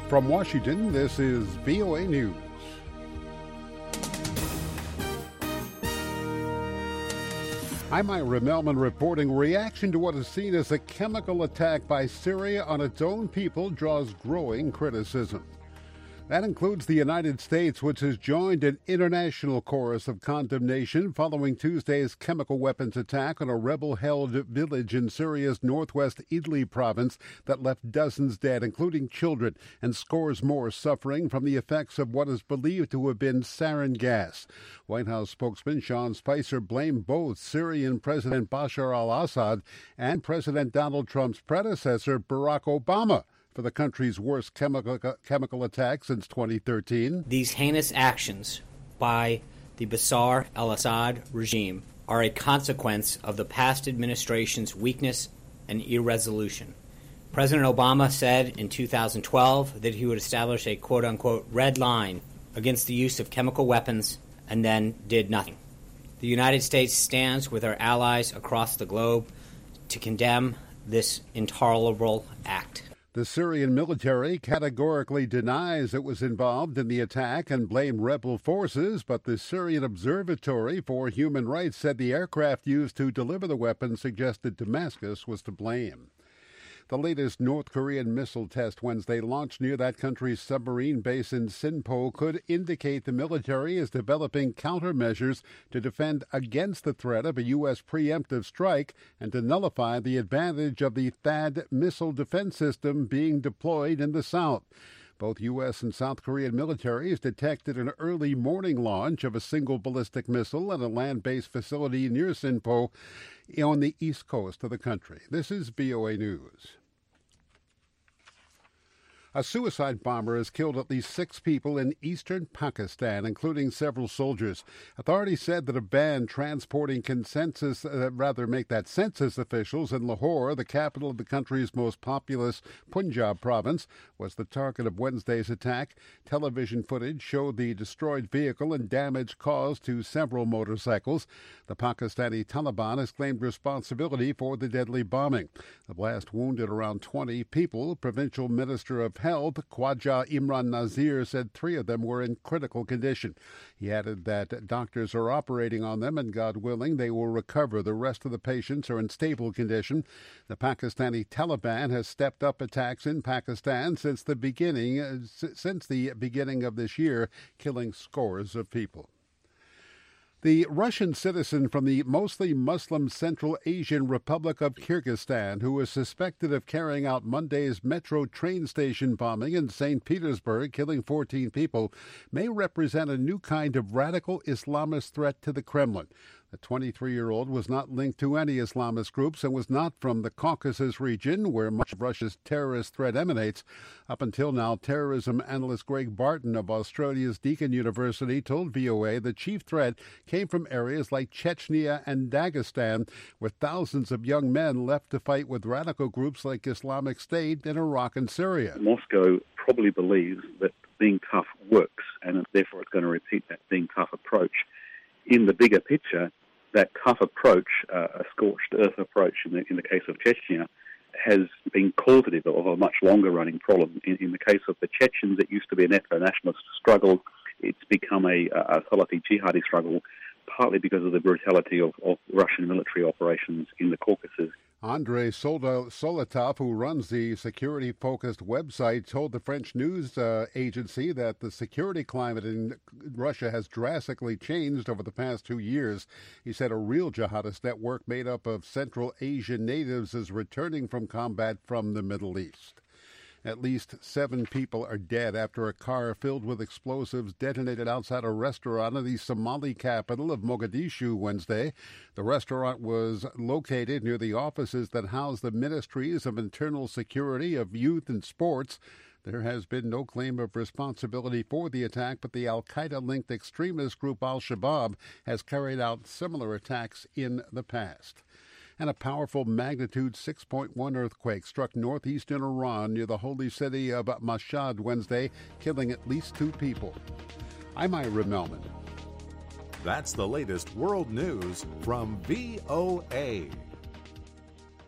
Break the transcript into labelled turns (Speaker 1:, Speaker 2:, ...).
Speaker 1: From Washington, this is VOA News. I'm Ira Melman reporting reaction to what is seen as a chemical attack by Syria on its own people draws growing criticism. That includes the United States, which has joined an international chorus of condemnation following Tuesday's chemical weapons attack on a rebel-held village in Syria's northwest Idlib province that left dozens dead, including children, and scores more suffering from the effects of what is believed to have been sarin gas. White House spokesman Sean Spicer blamed both Syrian President Bashar al-Assad and President Donald Trump's predecessor, Barack Obama, for the country's worst chemical attack since 2013.
Speaker 2: These heinous actions by the Bashar al-Assad regime are a consequence of the past administration's weakness and irresolution. President Obama said in 2012 that he would establish a quote-unquote red line against the use of chemical weapons and then did nothing. The United States stands with our allies across the globe to condemn this intolerable act.
Speaker 1: The Syrian military categorically denies it was involved in the attack and blamed rebel forces, but the Syrian Observatory for Human Rights said the aircraft used to deliver the weapons suggested Damascus was to blame. The latest North Korean missile test Wednesday launched near that country's submarine base in Sinpo could indicate the military is developing countermeasures to defend against the threat of a U.S. preemptive strike and to nullify the advantage of the THAAD missile defense system being deployed in the south. Both U.S. and South Korean militaries detected an early morning launch of a single ballistic missile at a land-based facility near Sinpo on the east coast of the country. This is VOA News. A suicide bomber has killed at least 6 people in eastern Pakistan, including several soldiers. Authorities said that a band transporting census officials in Lahore, the capital of the country's most populous Punjab province, was the target of Wednesday's attack. Television footage showed the destroyed vehicle and damage caused to several motorcycles. The Pakistani Taliban has claimed responsibility for the deadly bombing. The blast wounded around 20 people. Provincial Minister of Health, Khwaja Imran Nazir, said 3 of them were in critical condition. He added that doctors are operating on them and, God willing, they will recover. The rest of the patients are in stable condition. The Pakistani Taliban has stepped up attacks in Pakistan since the beginning of this year, killing scores of people. The Russian citizen from the mostly Muslim Central Asian Republic of Kyrgyzstan, who is suspected of carrying out Monday's metro train station bombing in St. Petersburg, killing 14 people, may represent a new kind of radical Islamist threat to the Kremlin. The 23-year-old was not linked to any Islamist groups and was not from the Caucasus region, where much of Russia's terrorist threat emanates. Up until now, terrorism analyst Greg Barton of Australia's Deakin University told VOA the chief threat came from areas like Chechnya and Dagestan, where thousands of young men left to fight with radical groups like Islamic State in Iraq and Syria.
Speaker 3: Moscow probably believes that being tough works, and therefore it's going to repeat that being tough approach. In the bigger picture, that tough approach, a scorched earth approach in the case of Chechnya, has been causative of a much longer-running problem. In the case of the Chechens, it used to be an ethno-nationalist struggle. It's become a Salafi jihadi struggle, partly because of the brutality of Russian military operations in the Caucasus.
Speaker 1: Andrei Solotov, who runs the security-focused website, told the French news agency that the security climate in Russia has drastically changed over the past 2 years. He said a real jihadist network made up of Central Asian natives is returning from combat from the Middle East. At least 7 people are dead after a car filled with explosives detonated outside a restaurant in the Somali capital of Mogadishu Wednesday. The restaurant was located near the offices that house the Ministries of Internal Security, of Youth and Sports. There has been no claim of responsibility for the attack, but the al-Qaeda-linked extremist group Al-Shabaab has carried out similar attacks in the past. And a powerful magnitude 6.1 earthquake struck northeastern Iran near the holy city of Mashhad Wednesday, killing at least 2 people. I'm Ira Melman.
Speaker 4: That's the latest world news from VOA.